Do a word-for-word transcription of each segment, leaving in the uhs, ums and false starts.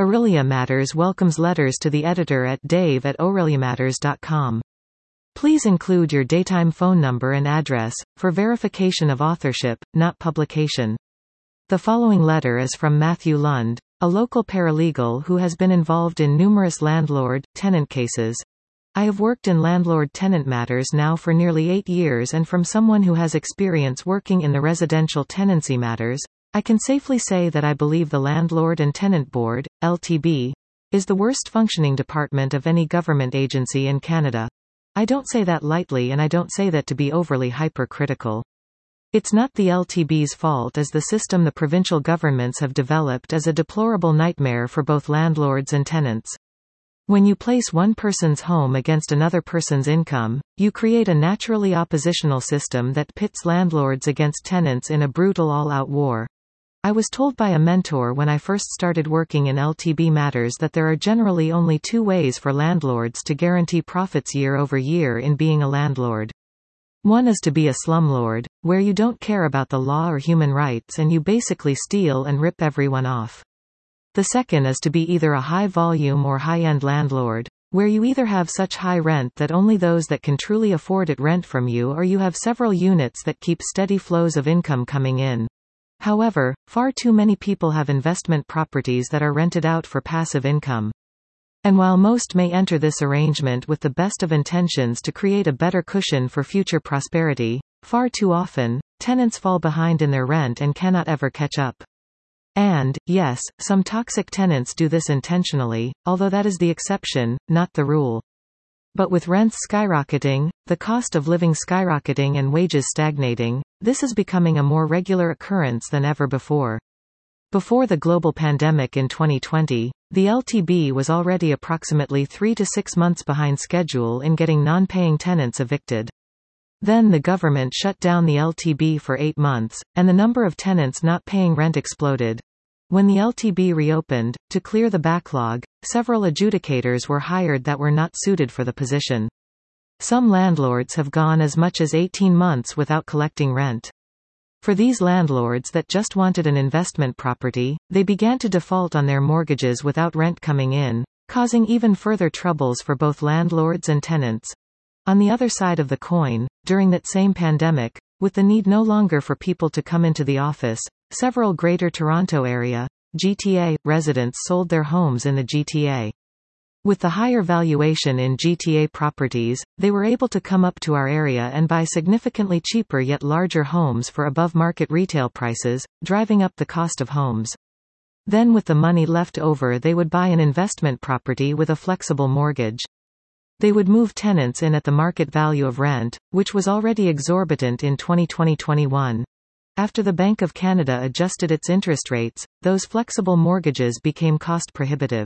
Aurelia Matters welcomes letters to the editor at dave at aureliamatters dot com. Please include your daytime phone number and address, for verification of authorship, not publication. The following letter is from Matthew Lund, a local paralegal who has been involved in numerous landlord-tenant cases. I have worked in landlord-tenant matters now for nearly eight years, and from someone who has experience working in the residential tenancy matters, I can safely say that I believe the Landlord and Tenant Board, L T B, is the worst functioning department of any government agency in Canada. I don't say that lightly, and I don't say that to be overly hypercritical. It's not the L T B's fault, as the system the provincial governments have developed is a deplorable nightmare for both landlords and tenants. When you place one person's home against another person's income, you create a naturally oppositional system that pits landlords against tenants in a brutal all-out war. I was told by a mentor when I first started working in L T B matters that there are generally only two ways for landlords to guarantee profits year over year in being a landlord. One is to be a slumlord, where you don't care about the law or human rights and you basically steal and rip everyone off. The second is to be either a high-volume or high-end landlord, where you either have such high rent that only those that can truly afford it rent from you, or you have several units that keep steady flows of income coming in. However, far too many people have investment properties that are rented out for passive income. And while most may enter this arrangement with the best of intentions to create a better cushion for future prosperity, far too often, tenants fall behind in their rent and cannot ever catch up. And, yes, some toxic tenants do this intentionally, although that is the exception, not the rule. But with rents skyrocketing, the cost of living skyrocketing and wages stagnating, this is becoming a more regular occurrence than ever before. Before the global pandemic in twenty twenty, the L T B was already approximately three to six months behind schedule in getting non-paying tenants evicted. Then the government shut down the L T B for eight months, and the number of tenants not paying rent exploded. When the L T B reopened, to clear the backlog, several adjudicators were hired that were not suited for the position. Some landlords have gone as much as eighteen months without collecting rent. For these landlords that just wanted an investment property, they began to default on their mortgages without rent coming in, causing even further troubles for both landlords and tenants. On the other side of the coin, during that same pandemic, with the need no longer for people to come into the office, several Greater Toronto Area, G T A, residents sold their homes in the G T A. With the higher valuation in G T A properties, they were able to come up to our area and buy significantly cheaper yet larger homes for above-market retail prices, driving up the cost of homes. Then with the money left over, they would buy an investment property with a flexible mortgage. They would move tenants in at the market value of rent, which was already exorbitant in twenty twenty to twenty-one. After the Bank of Canada adjusted its interest rates, those flexible mortgages became cost-prohibitive.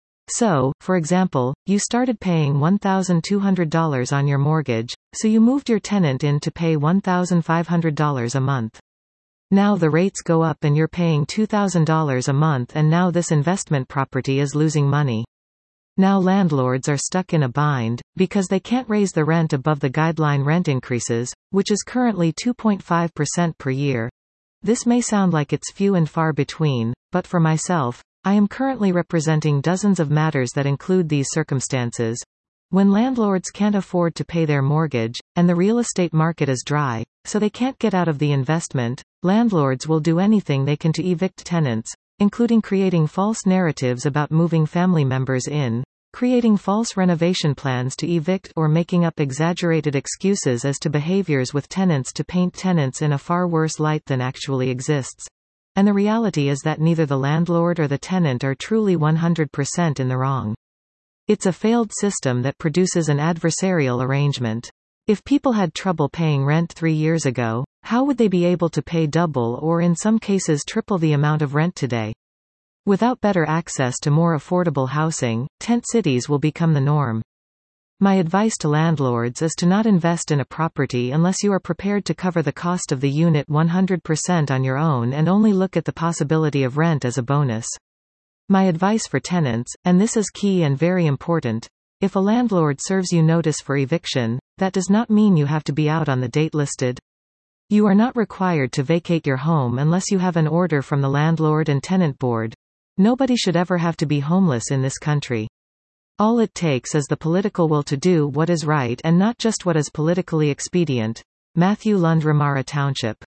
So, for example, you started paying one thousand two hundred dollars on your mortgage, so you moved your tenant in to pay one thousand five hundred dollars a month. Now the rates go up and you're paying two thousand dollars a month, and now this investment property is losing money. Now landlords are stuck in a bind, because they can't raise the rent above the guideline rent increases, which is currently two point five percent per year. This may sound like it's few and far between, but for myself, I am currently representing dozens of matters that include these circumstances. When landlords can't afford to pay their mortgage, and the real estate market is dry, so they can't get out of the investment, landlords will do anything they can to evict tenants, including creating false narratives about moving family members in, creating false renovation plans to evict, or making up exaggerated excuses as to behaviors with tenants to paint tenants in a far worse light than actually exists. And the reality is that neither the landlord or the tenant are truly one hundred percent in the wrong. It's a failed system that produces an adversarial arrangement. If people had trouble paying rent three years ago, how would they be able to pay double or in some cases triple the amount of rent today? Without better access to more affordable housing, tent cities will become the norm. My advice to landlords is to not invest in a property unless you are prepared to cover the cost of the unit one hundred percent on your own and only look at the possibility of rent as a bonus. My advice for tenants, and this is key and very important, if a landlord serves you notice for eviction, that does not mean you have to be out on the date listed. You are not required to vacate your home unless you have an order from the Landlord and Tenant Board. Nobody should ever have to be homeless in this country. All it takes is the political will to do what is right and not just what is politically expedient. Matthew Lund, Ramara Township.